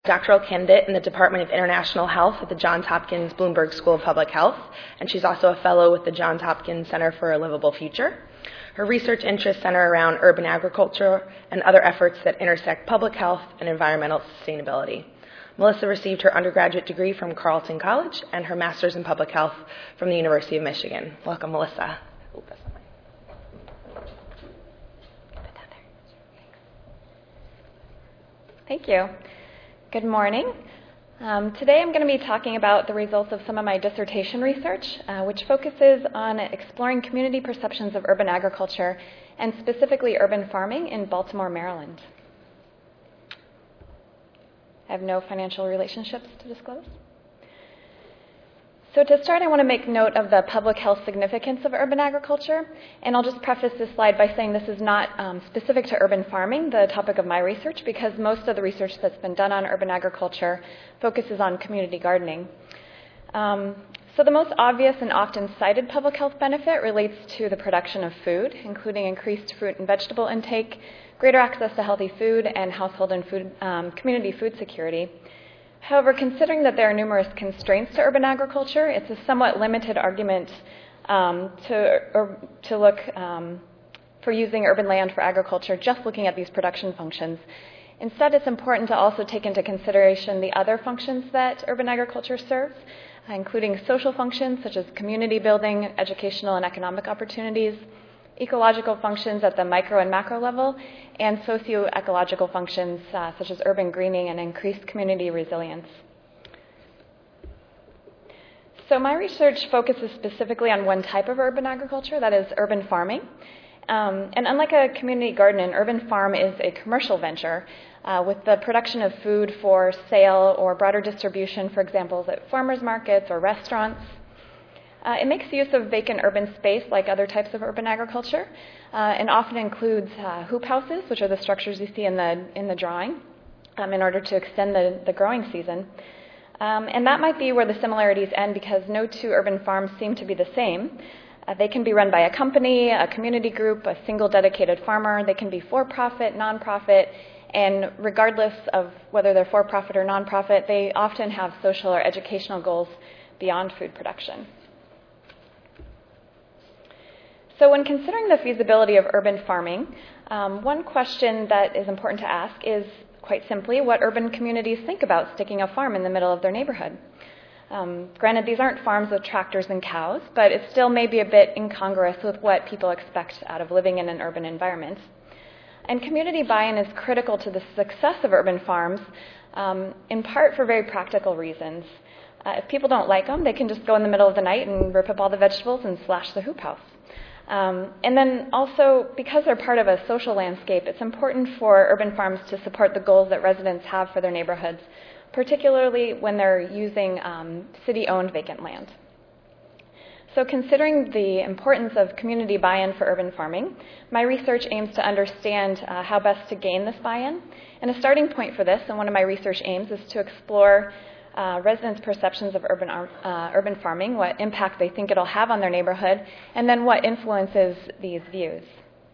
doctoral candidate in the Department of International Health at the Johns Hopkins Bloomberg School of Public Health, and she's also a fellow with the Johns Hopkins Center for a Livable Future. Her research interests center around urban agriculture and other efforts that intersect public health and environmental sustainability. Melissa received her undergraduate degree from Carleton College and her master's in public health from the University of Michigan. Welcome, Melissa. Thank you. Good morning. Today I'm going to be talking about the results of some of my dissertation research, which focuses on exploring community perceptions of urban agriculture and specifically urban farming in Baltimore, Maryland. I have no financial relationships to disclose. So to start, I want to make note of the public health significance of urban agriculture, and I'll just preface this slide by saying this is not specific to urban farming, the topic of my research, because most of the research that's been done on urban agriculture focuses on community gardening. So the most obvious and often cited public health benefit relates to the production of food, including increased fruit and vegetable intake, greater access to healthy food, and household and community food security. However, considering that there are numerous constraints to urban agriculture, it's a somewhat limited argument to look for using urban land for agriculture, just looking at these production functions. Instead, it's important to also take into consideration the other functions that urban agriculture serves, including social functions such as community building, educational and economic opportunities, ecological functions at the micro and macro level, and socio-ecological functions such as urban greening and increased community resilience. So my research focuses specifically on one type of urban agriculture, that is urban farming. And unlike a community garden, an urban farm is a commercial venture with the production of food for sale or broader distribution, for example, at farmers markets or restaurants. It makes use of vacant urban space like other types of urban agriculture, and often includes hoop houses, which are the structures you see in the drawing, in order to extend the growing season. And that might be where the similarities end, because no two urban farms seem to be the same. They can be run by a company, a community group, a single dedicated farmer. They can be for-profit, non-profit, and regardless of whether they're for-profit or non-profit, they often have social or educational goals beyond food production. So when considering the feasibility of urban farming, one question that is important to ask is, quite simply, what urban communities think about sticking a farm in the middle of their neighborhood. Granted, these aren't farms with tractors and cows, but it still may be a bit incongruous with what people expect out of living in an urban environment. And community buy-in is critical to the success of urban farms, in part for very practical reasons. If people don't like them, they can just go in the middle of the night and rip up all the vegetables and slash the hoop house. And then also, because they're part of a social landscape, it's important for urban farms to support the goals that residents have for their neighborhoods, particularly when they're using city-owned vacant land. So considering the importance of community buy-in for urban farming, my research aims to understand how best to gain this buy-in. And a starting point for this, and one of my research aims, is to explore residents' perceptions of urban farming, what impact they think it'll have on their neighborhood, and then what influences these views.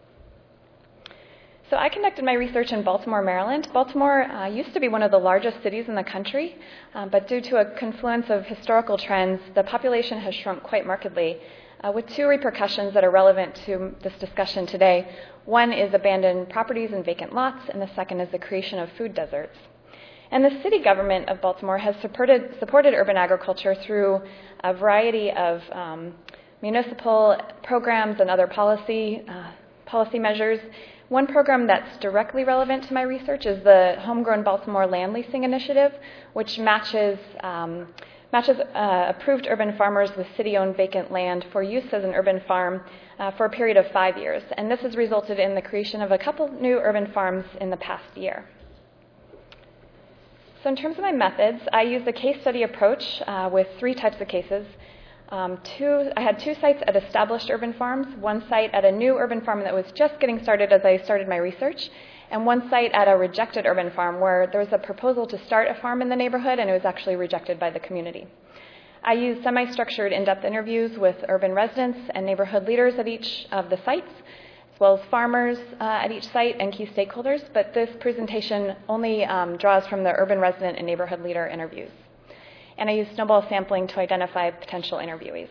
So I conducted my research in Baltimore, Maryland. Baltimore used to be one of the largest cities in the country, but due to a confluence of historical trends, the population has shrunk quite markedly, with two repercussions that are relevant to this discussion today. One is abandoned properties and vacant lots, and the second is the creation of food deserts. And the city government of Baltimore has supported urban agriculture through a variety of municipal programs and other policy measures. One program that's directly relevant to my research is the Homegrown Baltimore Land Leasing Initiative, which matches approved urban farmers with city-owned vacant land for use as an urban farm for a period of 5 years. And this has resulted in the creation of a couple new urban farms in the past year. So in terms of my methods, I used a case study approach with 3 types of cases. I had 2 sites at established urban farms, 1 site at a new urban farm that was just getting started as I started my research, and 1 site at a rejected urban farm where there was a proposal to start a farm in the neighborhood and it was actually rejected by the community. I used semi-structured in-depth interviews with urban residents and neighborhood leaders at each of the sites as well as farmers at each site and key stakeholders, but this presentation only draws from the urban resident and neighborhood leader interviews. And I used snowball sampling to identify potential interviewees.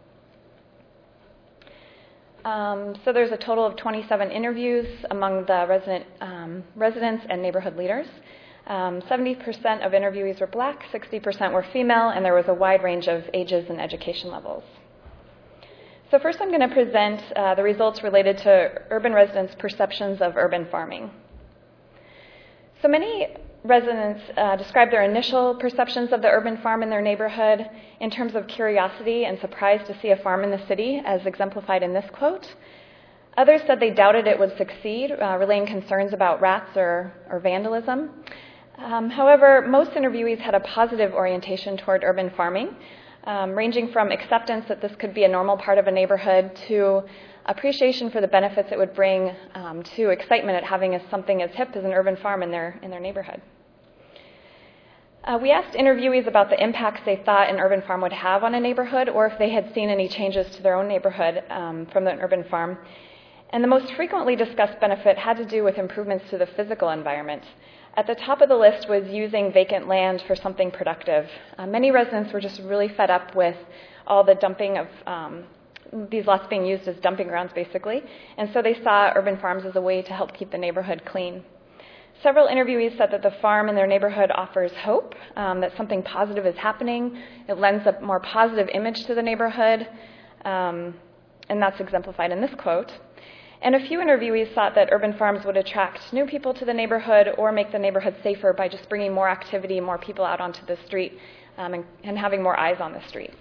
So there's a total of 27 interviews among the residents and neighborhood leaders. 70% of interviewees were Black, 60% were female, and there was a wide range of ages and education levels. So first I'm going to present the results related to urban residents' perceptions of urban farming. So many residents describe their initial perceptions of the urban farm in their neighborhood in terms of curiosity and surprise to see a farm in the city, as exemplified in this quote. Others said they doubted it would succeed, relaying concerns about rats or vandalism. However, most interviewees had a positive orientation toward urban farming, ranging from acceptance that this could be a normal part of a neighborhood to appreciation for the benefits it would bring, to excitement at having something as hip as an urban farm in their neighborhood. We asked interviewees about the impacts they thought an urban farm would have on a neighborhood, or if they had seen any changes to their own neighborhood from an urban farm. And the most frequently discussed benefit had to do with improvements to the physical environment. At the top of the list was using vacant land for something productive. Many residents were just really fed up with all the dumping of these lots being used as dumping grounds, basically, and so they saw urban farms as a way to help keep the neighborhood clean. Several interviewees said that the farm in their neighborhood offers hope, that something positive is happening. It lends a more positive image to the neighborhood, and that's exemplified in this quote. And a few interviewees thought that urban farms would attract new people to the neighborhood or make the neighborhood safer by just bringing more activity, more people out onto the street, and having more eyes on the street.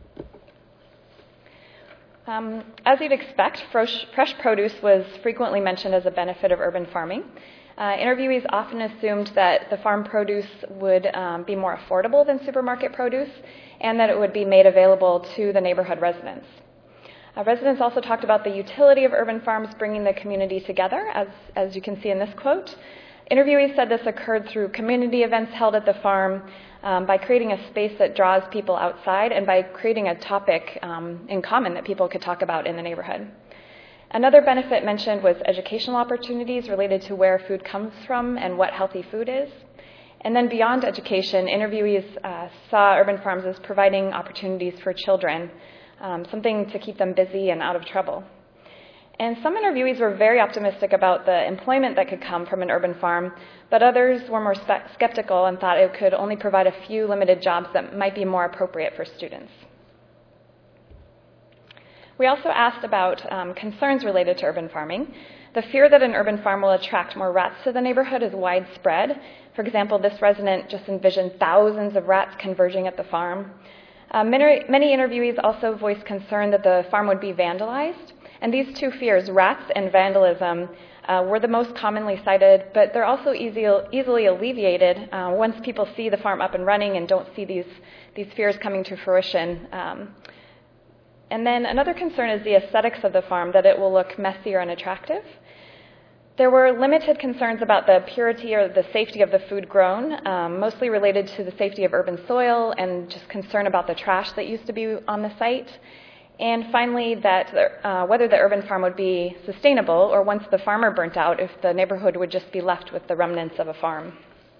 As you'd expect, fresh produce was frequently mentioned as a benefit of urban farming. Interviewees often assumed that the farm produce would be more affordable than supermarket produce and that it would be made available to the neighborhood residents. Residents also talked about the utility of urban farms bringing the community together, as you can see in this quote. Interviewees said this occurred through community events held at the farm, by creating a space that draws people outside and by creating a topic in common that people could talk about in the neighborhood. Another benefit mentioned was educational opportunities related to where food comes from and what healthy food is. And then beyond education, interviewees saw urban farms as providing opportunities for children, something to keep them busy and out of trouble. And some interviewees were very optimistic about the employment that could come from an urban farm, but others were more skeptical and thought it could only provide a few limited jobs that might be more appropriate for students. We also asked about concerns related to urban farming. The fear that an urban farm will attract more rats to the neighborhood is widespread. For example, this resident just envisioned thousands of rats converging at the farm. Many interviewees also voiced concern that the farm would be vandalized. And these two fears, rats and vandalism, were the most commonly cited, but they're also easily alleviated once people see the farm up and running and don't see these fears coming to fruition. And then another concern is the aesthetics of the farm, that it will look messy or unattractive. There were limited concerns about the purity or the safety of the food grown, mostly related to the safety of urban soil and just concern about the trash that used to be on the site. And finally, that whether the urban farm would be sustainable, or once the farmer burnt out, if the neighborhood would just be left with the remnants of a farm.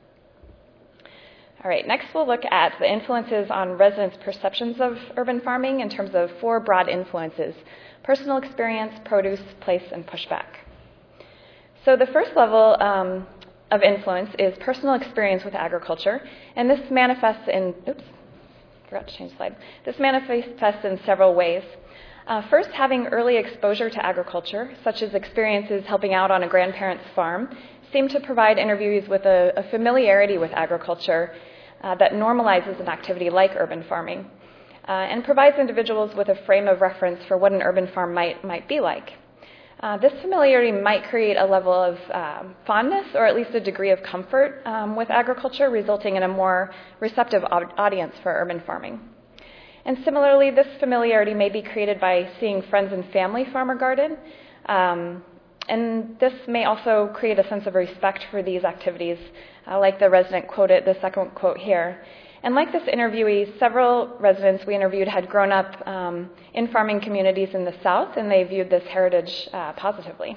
All right, next we'll look at the influences on residents' perceptions of urban farming in terms of 4 broad influences: personal experience, produce, place, and pushback. So the first level of influence is personal experience with agriculture, and this manifests in, forgot to change the slide. This manifests in several ways. First, having early exposure to agriculture, such as experiences helping out on a grandparent's farm, seem to provide interviewees with a familiarity with agriculture that normalizes an activity like urban farming, and provides individuals with a frame of reference for what an urban farm might be like. This familiarity might create a level of fondness, or at least a degree of comfort with agriculture, resulting in a more receptive audience for urban farming. And similarly, this familiarity may be created by seeing friends and family farm or garden, and this may also create a sense of respect for these activities, like the resident quoted, the second quote here. And like this interviewee, several residents we interviewed had grown up in farming communities in the South, and they viewed this heritage positively.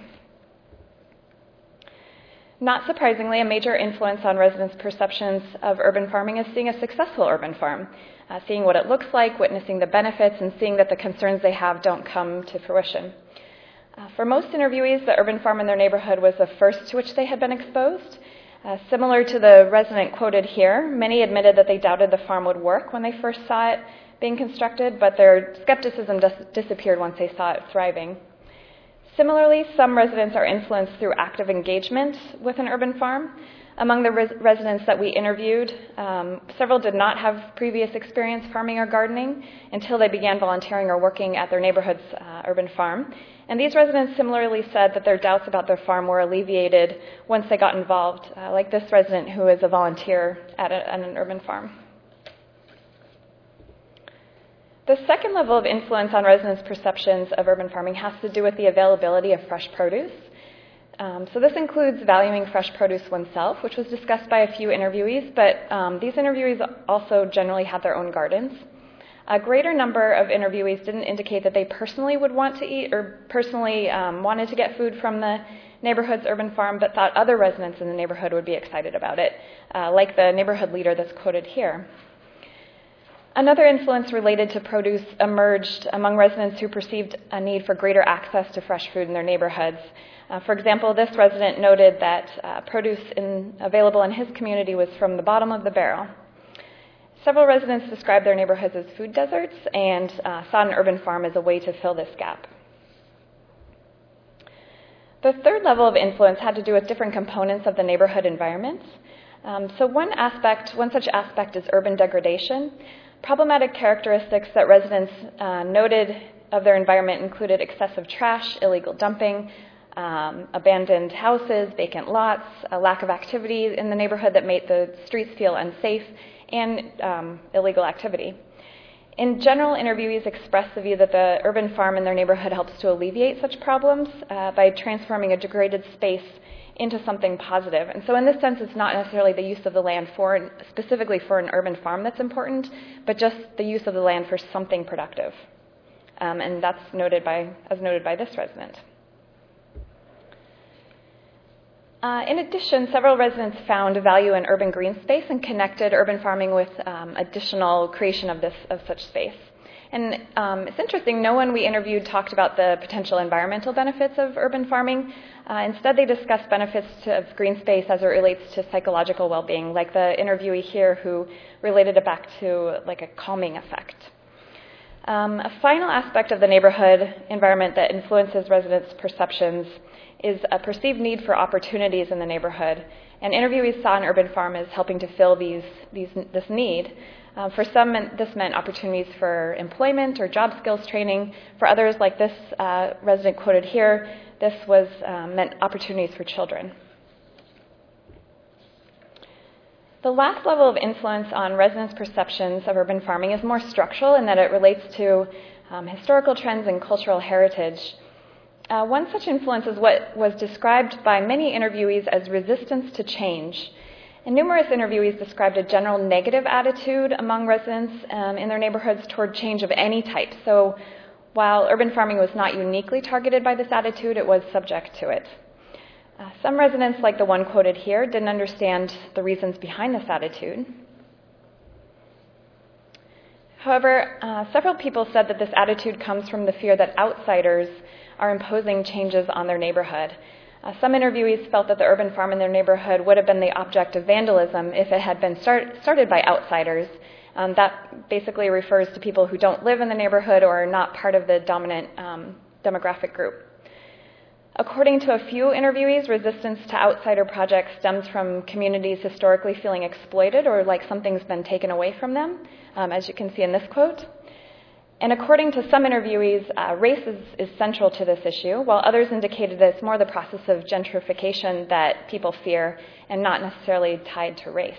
Not surprisingly, a major influence on residents' perceptions of urban farming is seeing a successful urban farm, seeing what it looks like, witnessing the benefits, and seeing that the concerns they have don't come to fruition. For most interviewees, the urban farm in their neighborhood was the first to which they had been exposed. Similar to the resident quoted here, many admitted that they doubted the farm would work when they first saw it being constructed, but their skepticism disappeared once they saw it thriving. Similarly, some residents are influenced through active engagement with an urban farm. Among the residents that we interviewed, several did not have previous experience farming or gardening until they began volunteering or working at their neighborhood's urban farm. And these residents similarly said that their doubts about their farm were alleviated once they got involved, like this resident who is a volunteer at an urban farm. The second level of influence on residents' perceptions of urban farming has to do with the availability of fresh produce. So this includes valuing fresh produce oneself, which was discussed by a few interviewees, but these interviewees also generally had their own gardens. A greater number of interviewees didn't indicate that they personally would want to eat or personally wanted to get food from the neighborhood's urban farm, but thought other residents in the neighborhood would be excited about it, like the neighborhood leader that's quoted here. Another influence related to produce emerged among residents who perceived a need for greater access to fresh food in their neighborhoods. For example, this resident noted that produce available in his community was from the bottom of the barrel. Several residents described their neighborhoods as food deserts and saw an urban farm as a way to fill this gap. The third level of influence had to do with different components of the neighborhood environment. So one such aspect is urban degradation. Problematic characteristics that residents noted of their environment included excessive trash, illegal dumping, abandoned houses, vacant lots, a lack of activity in the neighborhood that made the streets feel unsafe, and illegal activity. In general, interviewees expressed the view that the urban farm in their neighborhood helps to alleviate such problems by transforming a degraded space into something positive. And so in this sense, it's not necessarily the use of the land specifically for an urban farm that's important, but just the use of the land for something productive. And that's as noted by this resident. In addition, several residents found value in urban green space and connected urban farming with additional creation of such space. And it's interesting, no one we interviewed talked about the potential environmental benefits of urban farming. Instead, they discussed benefits of green space as it relates to psychological well-being, like the interviewee here who related it back to like a calming effect. A final aspect of the neighborhood environment that influences residents' perceptions is a perceived need for opportunities in the neighborhood. And interviewees saw an urban farm as helping to fill this need. For some, this meant opportunities for employment or job skills training. For others, like this resident quoted here, this meant opportunities for children. The last level of influence on residents' perceptions of urban farming is more structural in that it relates to historical trends and cultural heritage. One such influence is what was described by many interviewees as resistance to change. And numerous interviewees described a general negative attitude among residents in their neighborhoods toward change of any type. So while urban farming was not uniquely targeted by this attitude, it was subject to it. Some residents, like the one quoted here, didn't understand the reasons behind this attitude. However, several people said that this attitude comes from the fear that outsiders are imposing changes on their neighborhood. Some interviewees felt that the urban farm in their neighborhood would have been the object of vandalism if it had been started by outsiders. That basically refers to people who don't live in the neighborhood or are not part of the dominant demographic group. According to a few interviewees, resistance to outsider projects stems from communities historically feeling exploited or like something's been taken away from them, as you can see in this quote. And according to some interviewees, race is central to this issue, while others indicated that it's more the process of gentrification that people fear and not necessarily tied to race.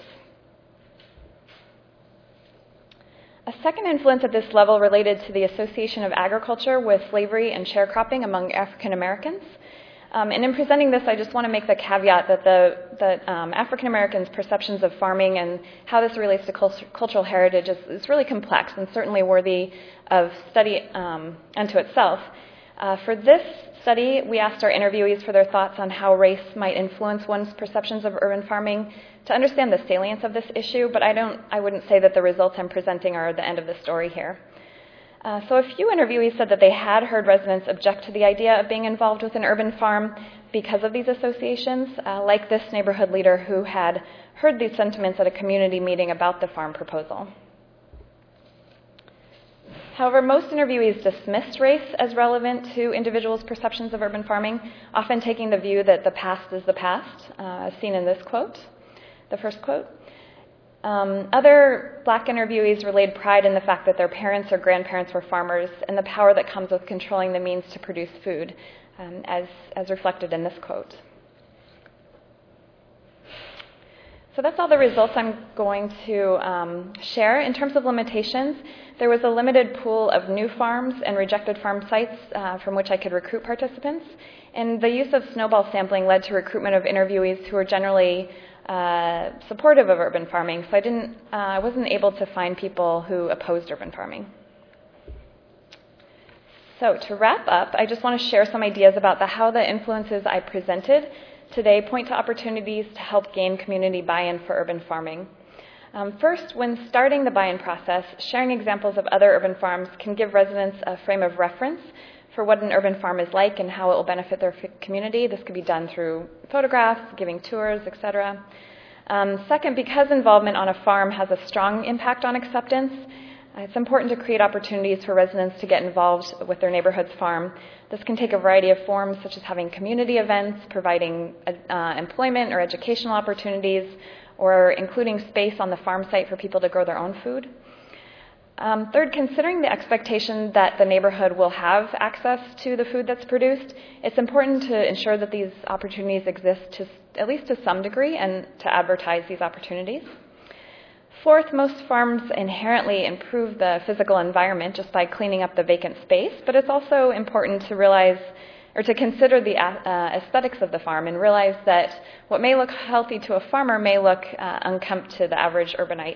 A second influence at this level related to the association of agriculture with slavery and sharecropping among African Americans. And in presenting this, I just want to make the caveat that African Americans' perceptions of farming and how this relates to cultural heritage is really complex and certainly worthy of study unto itself. For this study, we asked our interviewees for their thoughts on how race might influence one's perceptions of urban farming to understand the salience of this issue, but I wouldn't say that the results I'm presenting are the end of the story here. So a few interviewees said that they had heard residents object to the idea of being involved with an urban farm because of these associations, like this neighborhood leader who had heard these sentiments at a community meeting about the farm proposal. However, most interviewees dismissed race as relevant to individuals' perceptions of urban farming, often taking the view that the past is the past, as seen in this quote, the first quote. Other Black interviewees relayed pride in the fact that their parents or grandparents were farmers and the power that comes with controlling the means to produce food, as reflected in this quote. So that's all the results I'm going to share. In terms of limitations, there was a limited pool of new farms and rejected farm sites from which I could recruit participants, and the use of snowball sampling led to recruitment of interviewees who were generally supportive of urban farming, so I wasn't able to find people who opposed urban farming. So to wrap up, I just want to share some ideas about how the influences I presented today point to opportunities to help gain community buy-in for urban farming. First, when starting the buy-in process, sharing examples of other urban farms can give residents a frame of reference for what an urban farm is like and how it will benefit their community. This could be done through photographs, giving tours, etc. Second, because involvement on a farm has a strong impact on acceptance, it's important to create opportunities for residents to get involved with their neighborhood's farm. This can take a variety of forms, such as having community events, providing employment or educational opportunities, or including space on the farm site for people to grow their own food. Third, considering the expectation that the neighborhood will have access to the food that's produced, it's important to ensure that these opportunities exist at least to some degree and to advertise these opportunities. Fourth, most farms inherently improve the physical environment just by cleaning up the vacant space, but it's also important to realize or to consider the aesthetics of the farm and realize that what may look healthy to a farmer may look unkempt to the average urbanite.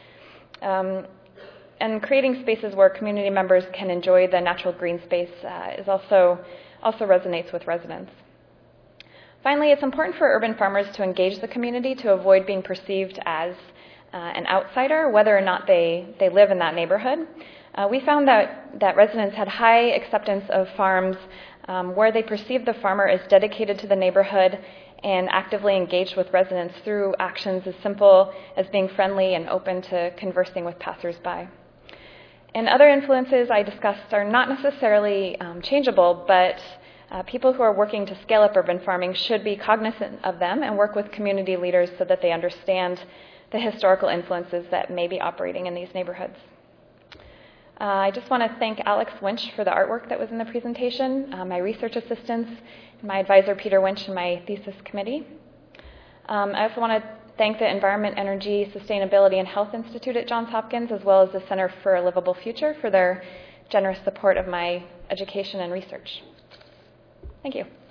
And creating spaces where community members can enjoy the natural green space is also resonates with residents. Finally, it's important for urban farmers to engage the community to avoid being perceived as an outsider, whether or not they live in that neighborhood. We found that residents had high acceptance of farms where they perceived the farmer as dedicated to the neighborhood and actively engaged with residents through actions as simple as being friendly and open to conversing with passersby. And other influences I discussed are not necessarily changeable, but people who are working to scale up urban farming should be cognizant of them and work with community leaders so that they understand the historical influences that may be operating in these neighborhoods. I just want to thank Alex Winch for the artwork that was in the presentation, my research assistants, my advisor Peter Winch, and my thesis committee. I also want to thank the Environment, Energy, Sustainability, and Health Institute at Johns Hopkins, as well as the Center for a Livable Future for their generous support of my education and research. Thank you.